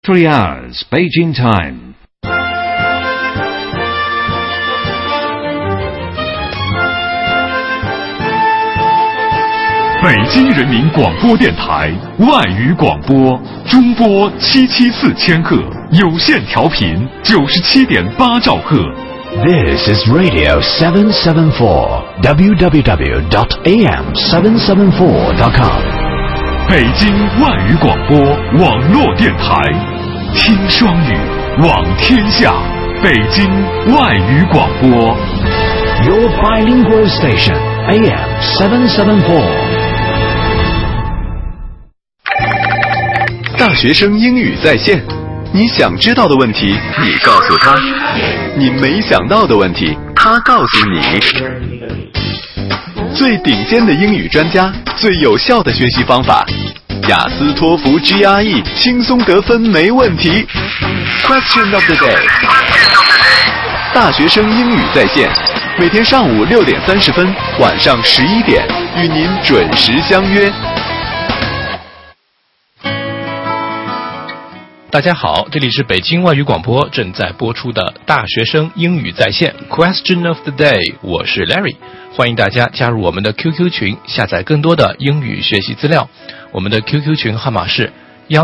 3 hours, Beijing time. 北京人民广播电台外语广播，中波774千赫，有线调频97.8兆赫。 This is Radio 774, www.am774.com. 北京外语广播网络电台，听双语，网天下。北京外语广播 Your bilingual station, AM774. 大学生英语在线，你想知道的问题你告诉他，你没想到的问题他告诉你。最顶尖的英语专家，最有效的学习方法，雅思托福 GRE 轻松得分没问题。 Question of the day， 大学生英语在线，每天上午6点30分，晚上11点，与您准时相约。 大家好，这里是北京外语广播正在播出的大学生英语在线 Question of the Day， 我是 Larry， 欢迎大家加入我们的 QQ 群，下载更多的英语学习资料。我们的 QQ 群号码是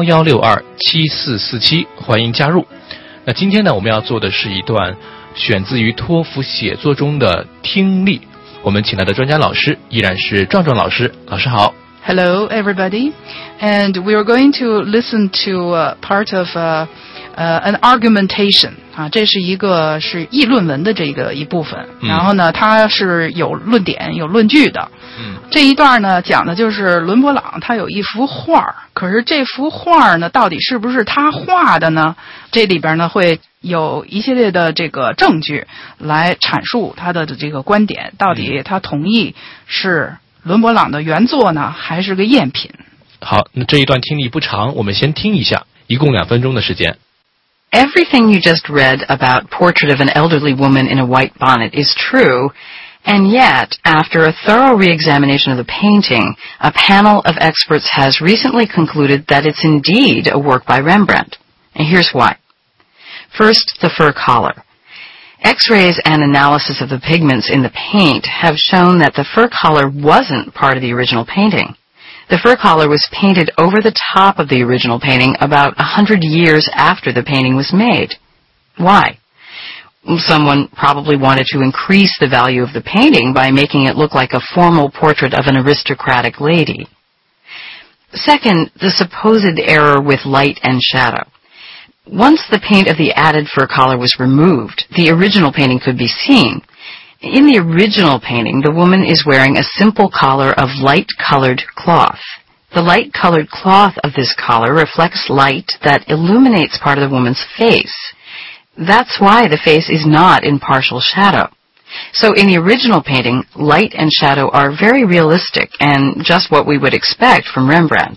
11627447，欢迎加入。那今天呢，我们要做的是一段选自于托福写作中的听力，我们请来的专家老师依然是壮壮老师。老师好。 Hello, everybody. And we are going to listen to part of an argumentation. 这是一个是议论文的这个一部分。然后呢，它是有论点、有论据的。这一段呢，讲的就是伦勃朗他有一幅画，可是这幅画呢，到底是不是他画的呢？这里边呢会有一系列的这个证据来阐述他的这个观点，到底他同意是伦勃朗的原作呢，还是个赝品？ 好，那这一段听力不长，我们先听一下，一共2分钟的时间。 Everything you just read about Portrait of an Elderly Woman in a White Bonnet is true, and yet, after a thorough re-examination of the painting, a panel of experts has recently concluded that it's indeed a work by Rembrandt. And here's why. First, the fur collar.X-rays and analysis of the pigments in the paint have shown that the fur collar wasn't part of the original painting. The fur collar was painted over the top of the original painting about 100 years after the painting was made. Why? Someone probably wanted to increase the value of the painting by making it look like a formal portrait of an aristocratic lady. Second, the supposed error with light and shadow.Once the paint of the added fur collar was removed, the original painting could be seen. In the original painting, the woman is wearing a simple collar of light-colored cloth. The light-colored cloth of this collar reflects light that illuminates part of the woman's face. That's why the face is not in partial shadow. So in the original painting, light and shadow are very realistic and just what we would expect from Rembrandt.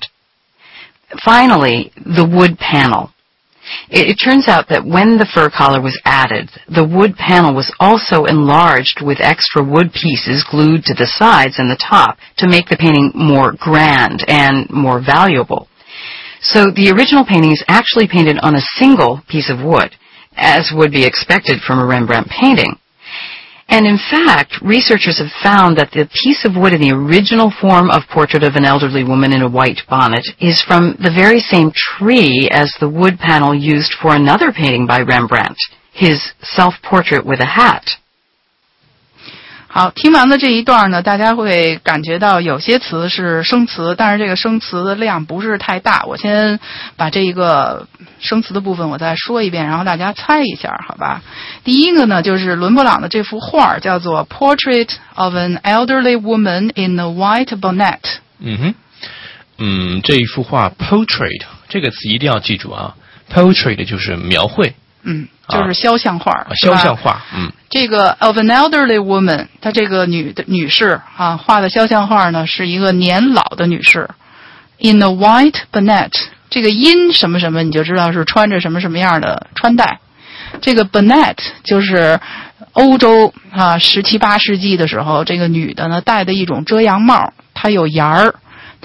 Finally, the wood panel.It turns out that when the fur collar was added, the wood panel was also enlarged with extra wood pieces glued to the sides and the top to make the painting more grand and more valuable. So the original painting is actually painted on a single piece of wood, as would be expected from a Rembrandt painting.And in fact, researchers have found that the piece of wood in the original form of Portrait of an Elderly Woman in a White Bonnet is from the very same tree as the wood panel used for another painting by Rembrandt, his Self-Portrait with a Hat. 好，听完了这一段呢，大家会感觉到有些词是生词，但是这个生词的量不是太大。我先把这一个生词的部分我再说一遍，然后大家猜一下，好吧？第一个呢，就是伦勃朗的这幅画叫做 Portrait of an Elderly Woman in a White Bonnet。 这一幅画 portrait 这个词一定要记住啊 ，portrait 就是描绘。 就是肖像画， 肖像画。 这个 of an elderly woman， 她这个女士啊，画的肖像画呢是一个年老的女士。In a white bonnet， 这个 in 什么什么，你就知道是穿着什么什么样的穿戴。这个 bonnet 就是欧洲啊，17、18世纪的时候，这个女的呢戴的一种遮阳帽，它有檐儿。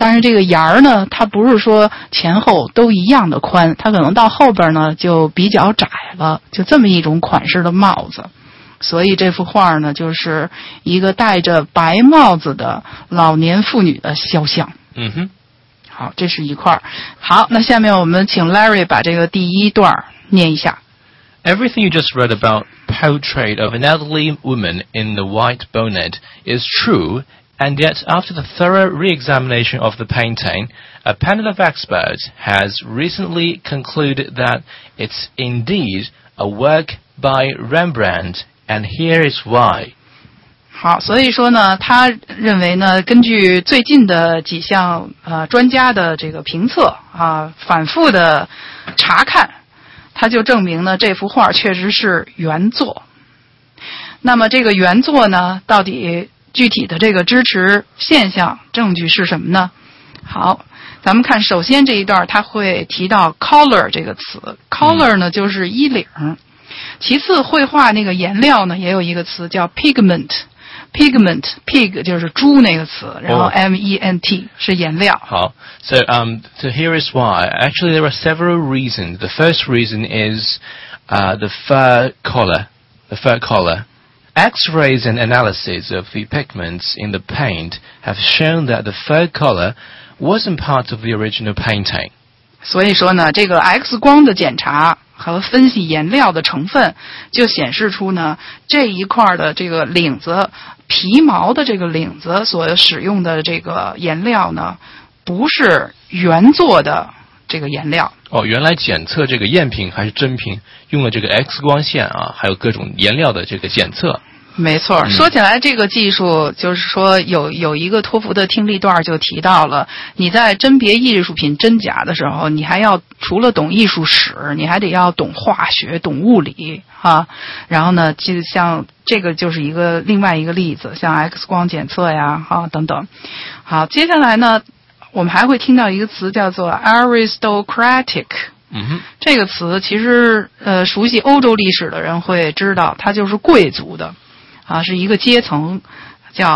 但是这个沿儿呢，它不是说前后都一样的宽，它可能到后边呢就比较窄了，就这么一种款式的帽子。所以这幅画呢，就是一个戴着白帽子的老年妇女的肖像。 嗯哼。 好，这是一块。好，那下面我们请 Larry 把这个第一段念一下。 Everything you just read about portrait of an elderly woman in the white bonnet is true, and yet after the thorough re-examination of the painting, a panel of experts has recently concluded that it's indeed a work by Rembrandt, and here is why. 好，所以说呢，他认为呢，根据最近的几项专家的这个评测啊，反复的查看，他就证明呢，这幅画确实是原作。那么这个原作呢，到底具体的这个支持现象证据是什么呢？好，咱们看，首先这一段他会提到 color 这个词 ，color 呢就是衣领。其次，绘画那个颜料呢，也有一个词叫 pigment。pigment pig 就是猪那个词，然后 ment 是颜料。 好 so here is why. Actually, there are several reasons. The first reason is the fur color. The fur color. X-rays and analysis of the pigments in the paint have shown that the fur color wasn't part of the original painting. 所以说呢，这个 X 光的检查和分析颜料的成分，就显示出呢，这一块的这个领子皮毛的这个领子所使用的这个颜料呢，不是原作的这个颜料。 哦，原来检测这个赝品还是真品，用了这个 X 光线啊，还有各种颜料的这个检测。 没错，说起来这个技术，就是说有一个托福的听力段就提到了，你在甄别艺术品真假的时候，你还要除了懂艺术史，你还得要懂化学、懂物理啊。然后呢，就像这个就是另外一个例子，像 X 光检测呀，等等。好，接下来呢，我们还会听到一个词叫做 aristocratic。这个词其实熟悉欧洲历史的人会知道，它就是贵族的。是一个阶层，叫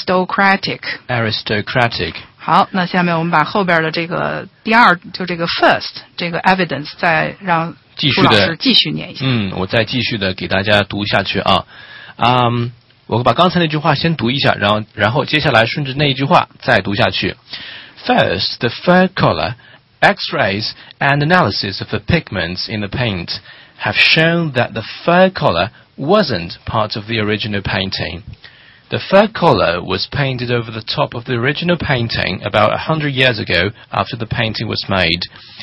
aristocratic。好，那下面我们把后边的这个第二，就这个 first 这个 evidence， 再让朱老师继续念一下。 我再继续的给大家读下去啊。我把刚才那句话先读一下，然后接下来顺着那一句话再读下去。First, the fur color, X-rays, and analysis of the pigments in the paint have shown that the fur color wasn't part of the original painting. The fur color was painted over the top of the original painting about 100 years ago after the painting was made.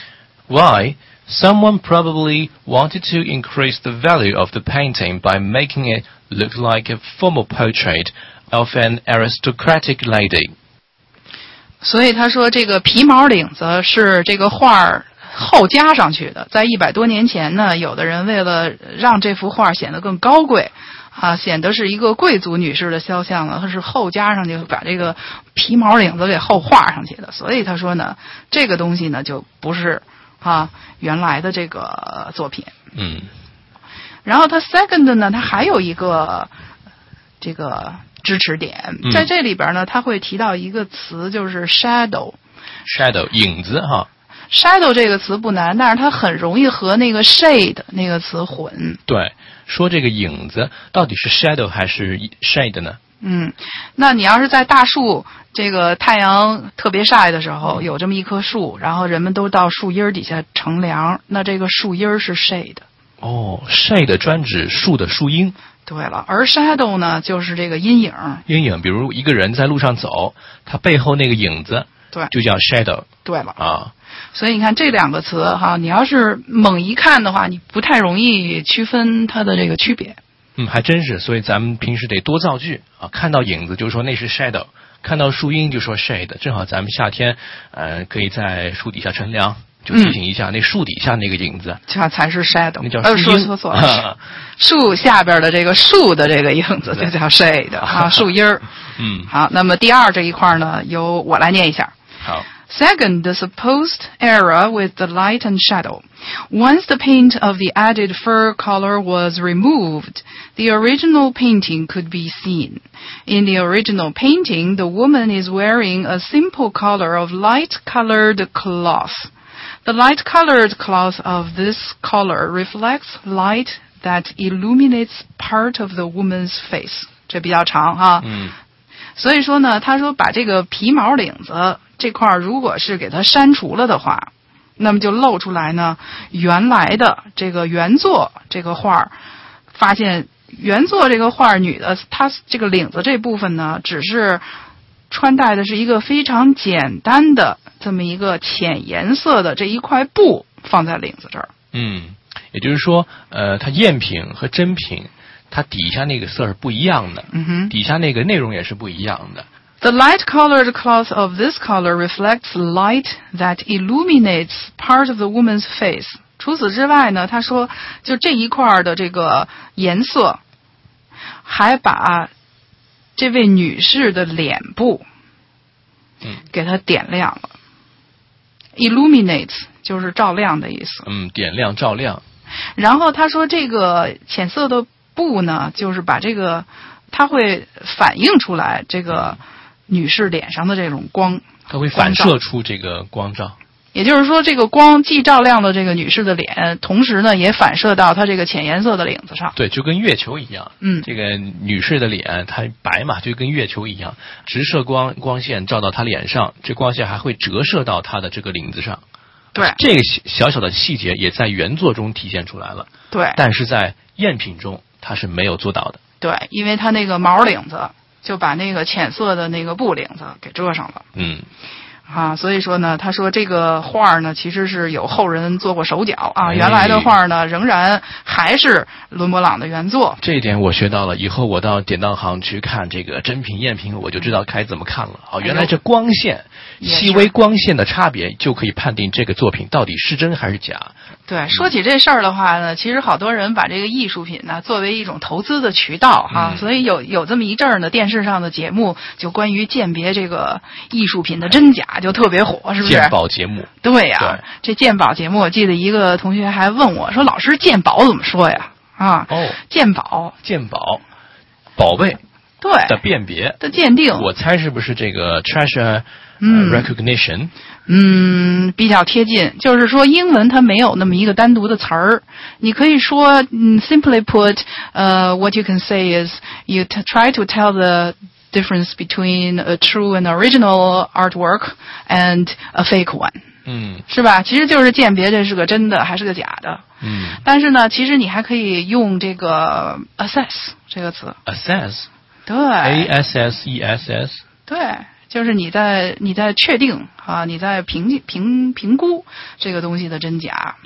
Why? Someone probably wanted to increase the value of the painting by making it look like a formal portrait of an aristocratic lady. 所以他说这个皮毛领子是这个画后加上去的，在100多年前呢，有的人为了让这幅画显得更高贵显得是一个贵族女士的肖像呢，它是后加上去把这个皮毛领子给后画上去的。所以他说呢，这个东西呢就不是原来的这个作品。然后他 second 呢，他还有一个这个支持点，在这里边呢，他会提到一个词，就是 shadow 影子哈。 shadow 这个词不难，但是它很容易和那个 shade 那个词混。 对，说这个影子到底是 shadow 还是 shade 呢？ 那你要是在大树这个太阳特别晒的时候，有这么一棵树，然后人们都到树荫底下乘凉，那这个树荫是 shade。 shade 专指树的树荫。 对了，而 shadow 呢，就是这个阴影。 比如一个人在路上走，他背后那个影子， 对， 就叫 shadow。 对了所以你看这两个词你要是猛一看的话，你不太容易区分它的这个区别。 还真是，所以咱们平时得多造句看到影子就说那是 shadow， 看到树荫就说 shade。正好咱们夏天可以在树底下乘凉，就提醒一下那树底下那个影子， 这才是 shadow。 那叫树荫。 说错了，树下边的这个树的这个影子就叫 shade 树荫。好，那么第二这一块呢，由我来念一下。 好。 Second, the supposed error with the light and shadow. Once the paint of the added fur color was removed, the original painting could be seen. In the original painting, the woman is wearing a simple color of light-colored cloth. The light-colored cloth of this color reflects light that illuminates part of the woman's face. 这比较长哈。所以说呢，他说把这个皮毛领子这块如果是给它删除了的话，那么就露出来呢原来的这个原作这个画，发现原作这个画女的她这个领子这部分呢只是穿戴的是一个非常简单的这么一个浅颜色的这一块布放在领子这儿。 也就是说它赝品和真品它底下那个色是不一样的，底下那个内容也是不一样的。 The light-colored cloth of this color reflects light that illuminates part of the woman's face. 除此之外呢，他说就这一块的这个颜色还把这位女士的脸部给它点亮了。Illuminates 就是照亮的意思。 点亮照亮。 然后他说这个浅色的布呢，就是把这个它会反映出来这个女士脸上的这种光， 它会反射出这个光照。 也就是说，这个光既照亮了这个女士的脸，同时呢也反射到她这个浅颜色的领子上。 对，就跟月球一样。这个女士的脸她白嘛，就跟月球一样，直射光线照到她脸上，这光线还会折射到她的这个领子上。 对， 这个小小的细节也在原作中体现出来了。 对， 但是在赝品中它是没有做到的。 对，因为它那个毛领子就把那个浅色的那个布领子给遮上了。所以说呢，他说这个画呢其实是有后人做过手脚啊，原来的画呢仍然还是伦勃朗的原作。 这一点我学到了，以后我到典当行去看这个真品赝品，我就知道该怎么看了。原来这光线细微光线的差别就可以判定这个作品到底是真还是假。 对，说起这事儿的话呢，其实好多人把这个艺术品呢作为一种投资的渠道所以有这么一阵儿呢，电视上的节目就关于鉴别这个艺术品的真假就特别火，是不是？ 鉴宝节目。 对呀，这鉴宝节目，我记得一个同学还问我说：“老师，鉴宝怎么说呀？”鉴宝， 宝贝对的辨别的鉴定， 我猜是不是这个 treasure recognition？ 比较贴近，就是说英文它没有那么一个单独的词儿，你可以说simply put, what you can say is you try to tell the difference between a true and original artwork and a fake one. 是吧？其实就是鉴别这是个真的还是个假的。但是呢，其实你还可以用这个 assess 这个词。 assess。 对。 assess。 对。就是你在确定你在评估这个东西的真假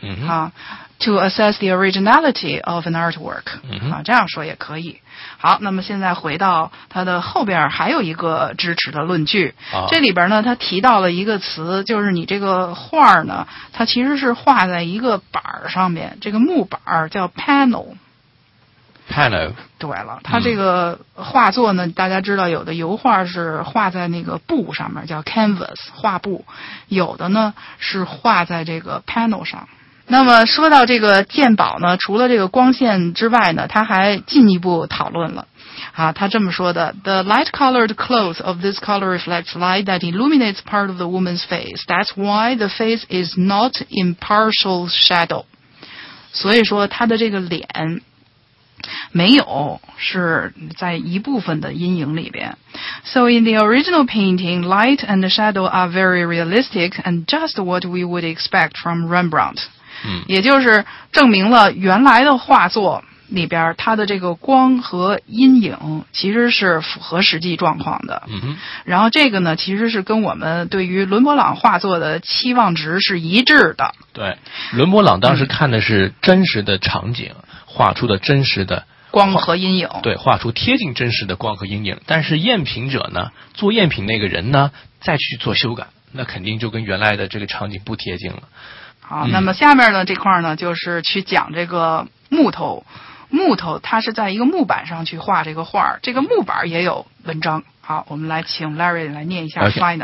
to assess the originality of an artwork 这样说也可以。好，那么现在回到它的后边还有一个支持的论据，这里边呢它提到了一个词，就是你这个画呢，它其实是画在一个板上面，这个木板叫 panel。对了，它这个画作呢，大家知道有的油画是画在那个布上面，叫 canvas 画布，有的呢是画在这个 panel 上。那么说到这个鉴宝呢，除了这个光线之外呢，他还进一步讨论了他这么说的 The light-colored clothes of this color reflects light that illuminates part of the woman's face. That's why the face is not in partial shadow. 所以说他的这个脸没有是在一部分的阴影里边。So in the original painting, light and shadow are very realistic and just what we would expect from Rembrandt. 也就是证明了原来的画作里边它的这个光和阴影其实是符合实际状况的。然后这个呢其实是跟我们对于伦勃朗画作的期望值是一致的。 对，伦勃朗当时看的是真实的场景，画出的真实的光和阴影， 对，画出贴近真实的光和阴影。但是赝品者呢，做赝品那个人呢再去做修改，那肯定就跟原来的这个场景不贴近了。 好，那么下面呢这块呢就是去讲这个木头它是在一个木板上去画这个画，这个木板也有文章。好，我们来请 Larry 来念一下 finally。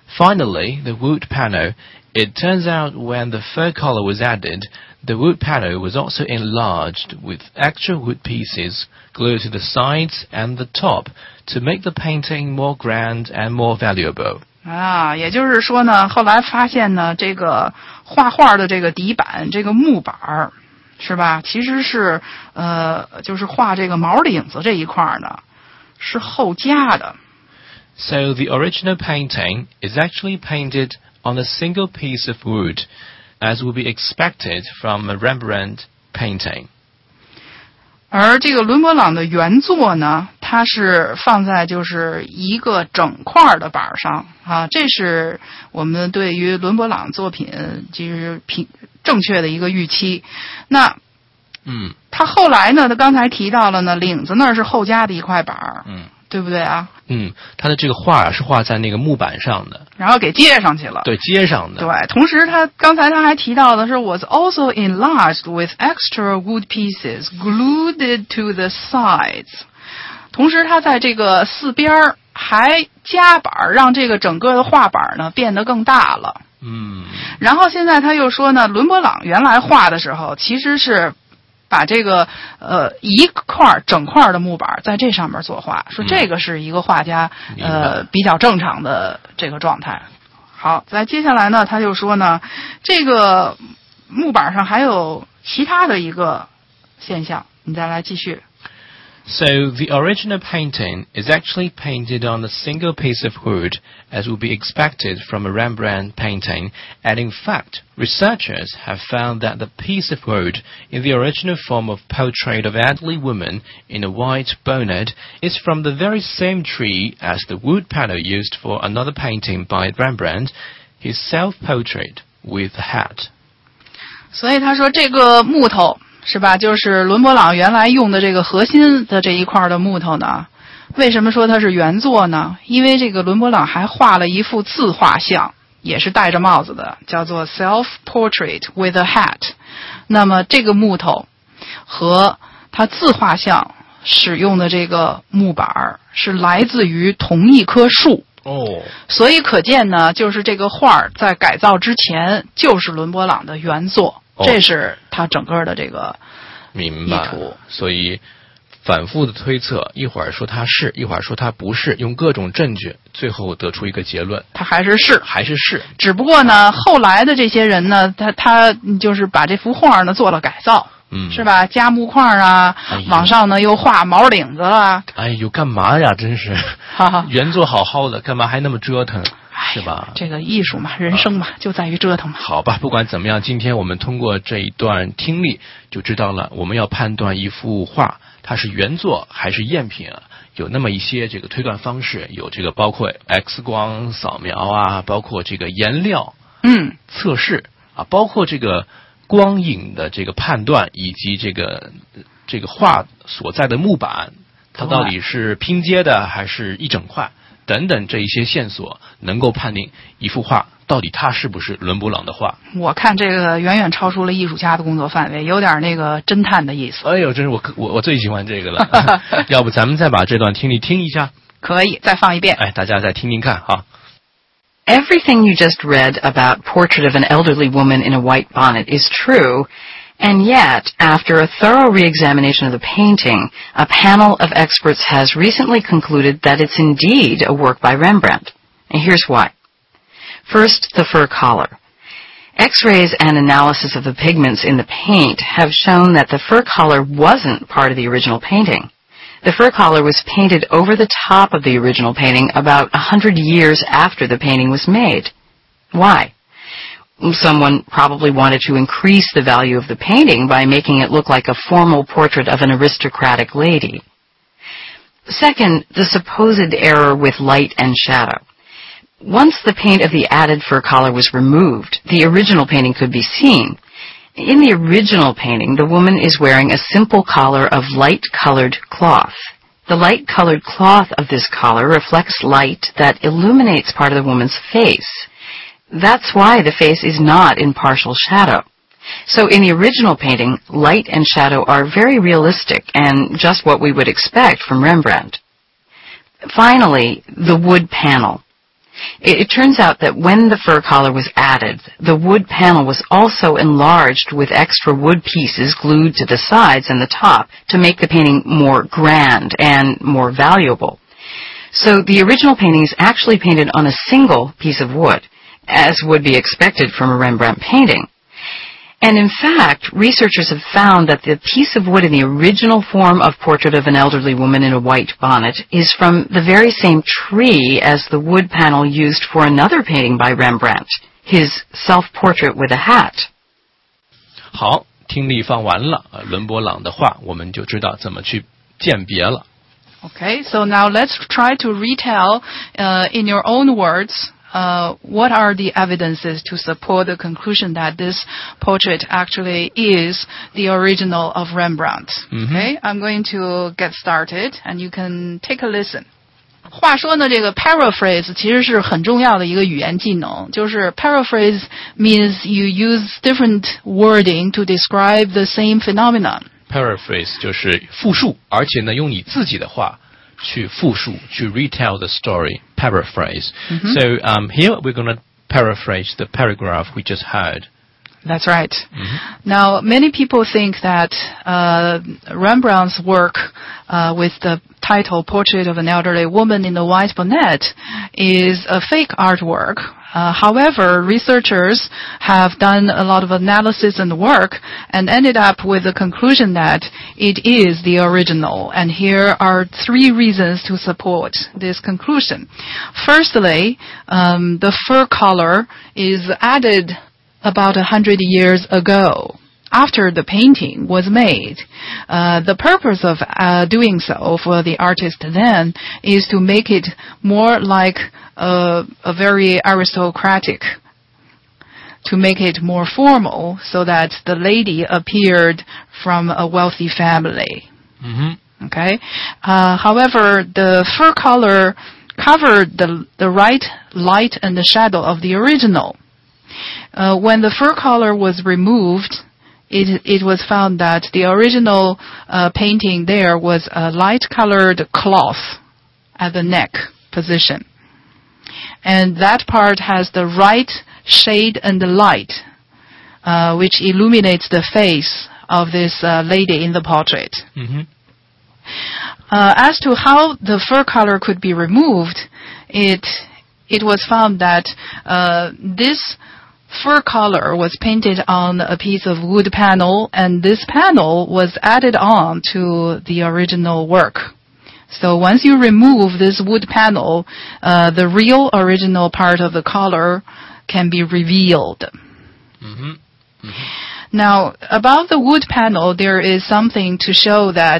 Finally, the wood panel. It turns out when the fur collar was added, the wood panel was also enlarged with extra wood pieces glued to the sides and the top to make the painting more grand and more valuable. 也就是说呢，后来发现呢，这个画画的这个底板，这个木板是吧？其实是就是画这个毛领子这一块呢，是后加的。 So the original painting is actually painted on a single piece of wood, as would be expected from a Rembrandt painting. 而这个伦勃朗的原作呢，它是放在就是一个整块的板上啊，这是我们对于伦勃朗作品就是正确的一个预期。那他后来呢，他刚才提到了呢，领子那是后加的一块板，对不对啊？ 他的这个画是画在那个木板上的， 然后给接上去了。对， 接上的。 对，同时他刚才还提到的是 was also enlarged with extra wood pieces glued to the sides。同时他在这个四边还加板，让这个整个的画板呢变得更大了。然后现在他又说呢，伦勃朗原来画的时候其实是把这个一块整块的木板在这上面作画，说这个是一个画家比较正常的这个状态。好，在接下来呢，他就说呢，这个木板上还有其他的一个现象，你再来继续。 So the original painting is actually painted on a single piece of wood, as would be expected from a Rembrandt painting, and in fact, researchers have found that the piece of wood in the original form of portrait of elderly woman in a white bonnet is from the very same tree as the wood panel used for another painting by Rembrandt, his self-portrait with a hat. 所以他说这个木头是吧？就是伦勃朗原来用的这个核心的这一块的木头呢，为什么说它是原作呢？因为这个伦勃朗还画了一幅自画像，也是戴着帽子的，叫做 self-portrait with a hat。那么这个木头和他自画像使用的这个木板是来自于同一棵树。所以可见呢，就是这个画在改造之前就是伦勃朗的原作。这是他整个的这个意图， 所以反复的推测，一会儿说他是，一会儿说他不是，用各种证据，最后得出一个结论， 他还是是。只不过呢，后来的这些人呢，他就是把这幅画呢做了改造，是吧？加木块啊，往上呢又画毛领子了。 哎呦，干嘛呀？真是，原作好好的，干嘛还那么折腾？是吧？ 这个艺术嘛，人生嘛，就在于折腾嘛。 好吧，不管怎么样，今天我们通过这一段听力就知道了，我们要判断一幅画它是原作还是赝品啊，有那么一些这个推断方式，有这个包括 X 光扫描啊，包括这个颜料测试啊，包括这个光影的这个判断，以及这个画所在的木板它到底是拼接的还是一整块等等，这一些线索能够判定一幅画到底它是不是伦勃朗的画。 我看这个远远超出了艺术家的工作范围，有点那个侦探的意思。 哎呦，真是我最喜欢这个了。要不咱们再把这段听力听一下？ 可以，再放一遍。 大家再听听看哈。 Everything you just read about Portrait of an Elderly Woman in a White Bonnet is true, and yet, after a thorough re-examination of the painting, a panel of experts has recently concluded that it's indeed a work by Rembrandt. And here's why. First, the fur collar. X-rays and analysis of the pigments in the paint have shown that the fur collar wasn't part of the original painting. The fur collar was painted over the top of the original painting about 100 years after the painting was made. Why? Someone probably wanted to increase the value of the painting by making it look like a formal portrait of an aristocratic lady. Second, the supposed error with light and shadow. Once the paint of the added fur collar was removed, the original painting could be seen. In the original painting, the woman is wearing a simple collar of light-colored cloth. The light-colored cloth of this collar reflects light that illuminates part of the woman's face. That's why the face is not in partial shadow. So in the original painting, light and shadow are very realistic and just what we would expect from Rembrandt. Finally, the wood panel. It turns out that when the fur collar was added, the wood panel was also enlarged with extra wood pieces glued to the sides and the top to make the painting more grand and more valuable. So the original painting is actually painted on a single piece of wood, as would be expected from a Rembrandt painting. And in fact, researchers have found that the piece of wood in the original form of Portrait of an Elderly Woman in a White Bonnet is from the very same tree as the wood panel used for another painting by Rembrandt, his self-portrait with a hat. 好，听力放完了，伦勃朗的话，我们就知道怎么去鉴别了。 Okay, so now let's try to retell in your own words what are the evidences to support the conclusion that this portrait actually is the original of Rembrandt. Okay, I'm going to get started and you can take a listen. 话说呢，这个 paraphrase 其实是很重要的一个语言技能，就是 paraphrase means you use different wording to describe the same phenomenon. Paraphrase 就是复述，而且呢，用你自己的话去复述，去 retell the story. Paraphrase. So here we're going to paraphrase the paragraph we just heard. That's right. Now, many people think that Rembrandt's work with the title Portrait of an Elderly Woman in a White Bonnet is a fake artwork. However, researchers have done a lot of analysis and work and ended up with the conclusion that it is the original. And here are 3 reasons to support this conclusion. Firstly, the fur collar is added about 100 years ago, after the painting was made. The purpose of doing so for the artist then is to make it more like a very aristocratic, to make it more formal, so that the lady appeared from a wealthy family. Okay. However, the fur collar covered the right light and the shadow of the original. When the fur collar was removed, it was found that the original painting there was a light-colored cloth at the neck position. And that part has the right shade and the light, which illuminates the face of this lady in the portrait. As to how the fur collar could be removed, it was found that this fur collar was painted on a piece of wood panel, and this panel was added on to the original work. So once you remove this wood panel, the real original part of the collar can be revealed. Now, about the wood panel, there is something to show that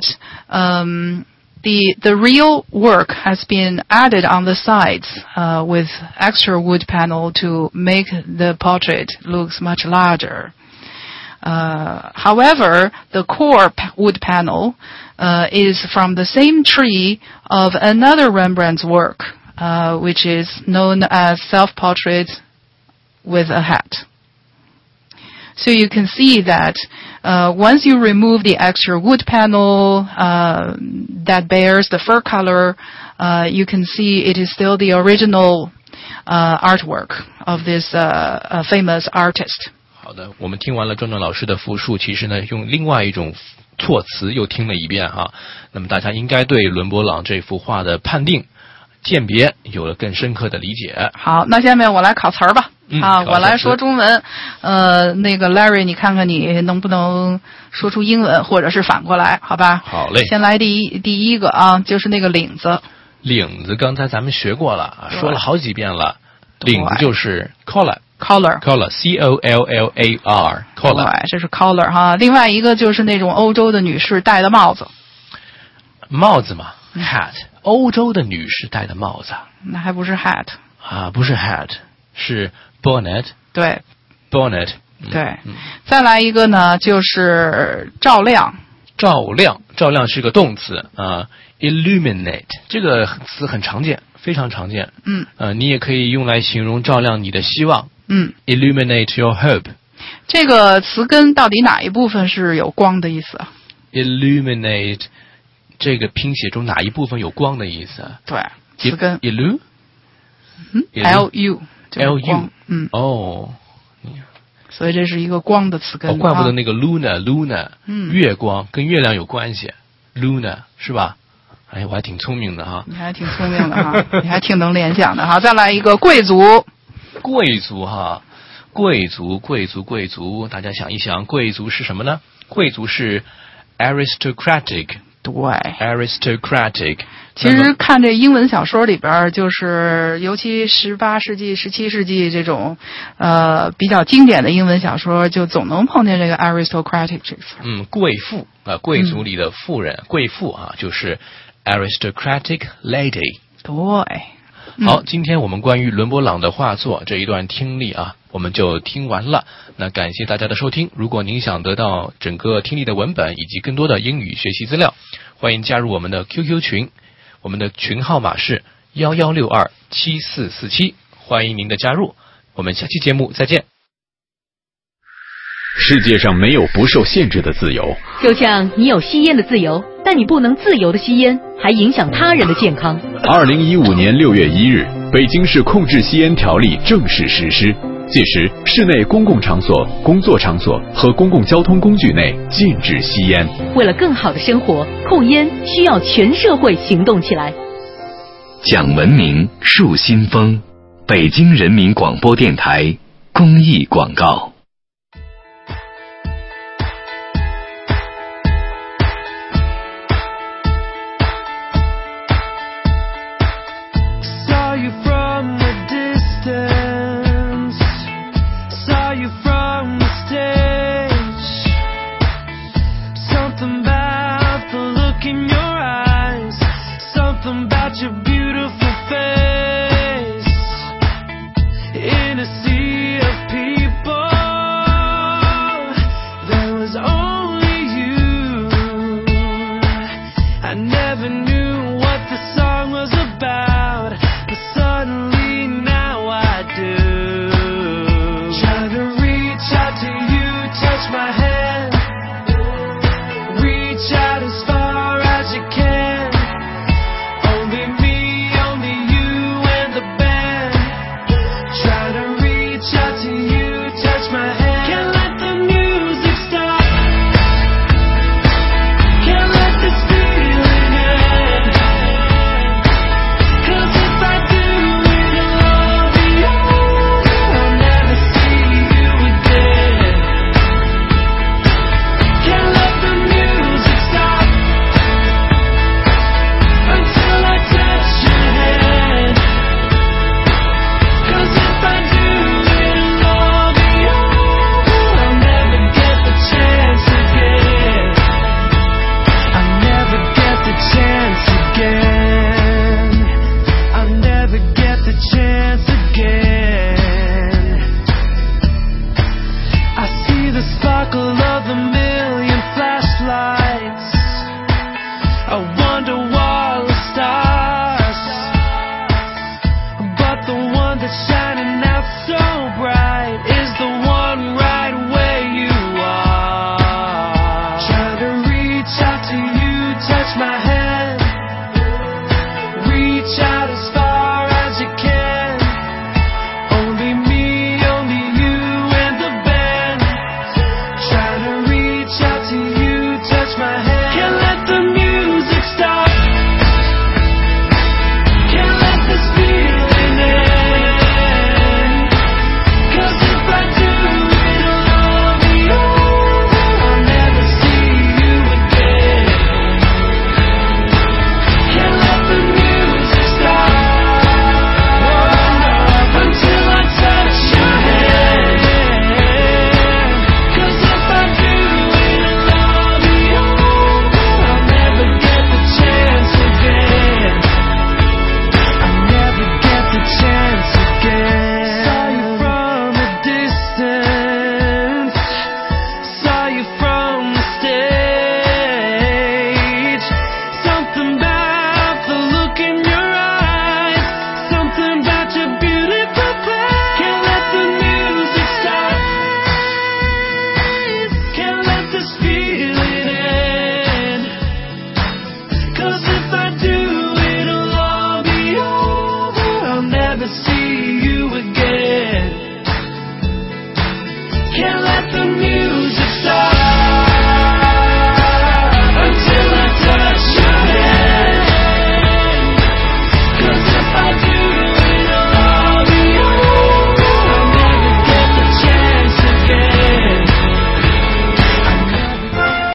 the real work has been added on the sides with extra wood panel to make the portrait looks much larger. However, the core wood panel is from the same tree of another Rembrandt's work, which is known as Self-Portrait with a Hat. So you can see that once you remove the extra wood panel that bears the fur color, you can see it is still the original artwork of this famous artist. 好的，我们听完了庄庄老师的复述，其实呢，用另外一种措辞又听了一遍哈。那么大家应该对伦勃朗这幅画的判定、鉴别有了更深刻的理解。 好，那下面我来考词儿吧。我来说中文。那个 Larry， 你看看你能不能说出英文，或者是反过来，好吧？ 好嘞。 先来第一个啊，就是那个领子。 领子刚才咱们学过了，说了好几遍了。领子就是 collar，collar C-O-L-L-A-R，collar。 对，这是 collar 哈。另外一个就是那种欧洲的女士戴的帽子。 帽子嘛 ，hat。欧洲的女士戴的帽子。 那还不是 hat。 啊，不是 hat， 是 bonnet。 对 ，bonnet。 对，再来一个呢，就是照亮。 照亮是个动词啊 ，illuminate 这个词很常见，非常常见。你也可以用来形容照亮你的希望。illuminate your hope。 这个词根到底哪一部分是有光的意思啊 ？illuminate 这个拼写中哪一部分有光的意思？ 对，词根 ，LU， LU， 哦，所以这是一个光的词根。 怪不得那个 Luna， 月光跟月亮有关系 ，Luna 是吧？哎，我还挺聪明的哈。 你还挺聪明的哈，你还挺能联想的哈。再来一个贵族哈，贵族，大家想一想，贵族是什么呢？贵族是 aristocratic。 对 ，aristocratic。 其实看这英文小说里边，就是尤其18世纪、17世纪这种比较经典的英文小说，就总能碰见这个 aristocratic 这个词。 贵妇啊，贵族里的妇人，贵妇啊，就是 aristocratic lady。 对。 好，今天我们关于伦勃朗的画作这一段听力啊，我们就听完了。那感谢大家的收听。如果您想得到整个听力的文本以及更多的英语学习资料，欢迎加入我们的 QQ 群，我们的群号码是11627447，欢迎您的加入。我们下期节目再见。 世界上没有不受限制的自由， 就像你有吸烟的自由，但你不能自由的吸烟，还影响他人的健康。 2015年6月1日，北京市控制吸烟条例正式实施。届时，室内公共场所、工作场所和公共交通工具内禁止吸烟。 为了更好的生活，控烟需要全社会行动起来。 讲文明，树新风，北京人民广播电台公益广告。